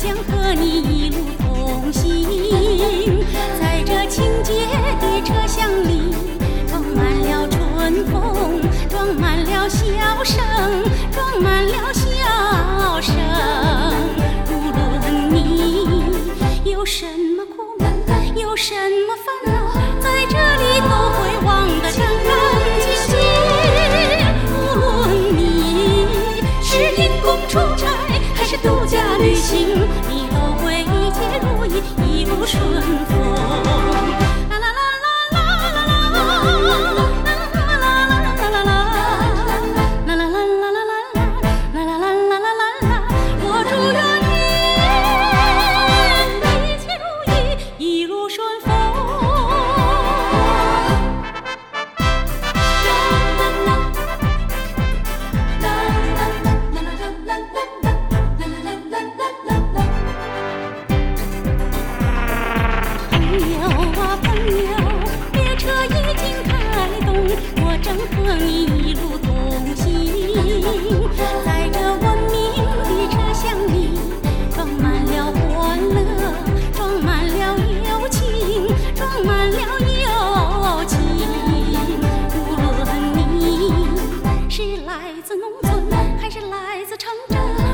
将和你一路同行。在这清洁的车厢里，装满了春风，装满了笑声，装满了笑声。无论你有什么苦闷，有什么烦恼，在这里都会忘得干干净净。无论你是因公出差，还是度假旅行，你都会一切如意，一路顺风。啦啦啦啦啦啦啦啦啦啦啦啦啦啦。我祝愿你一切如意，一路顺风。我正和你一路同行，在这文明的车厢里，装满了欢乐，装满了友情，装满了友情。无论你是来自农村，还是来自城镇，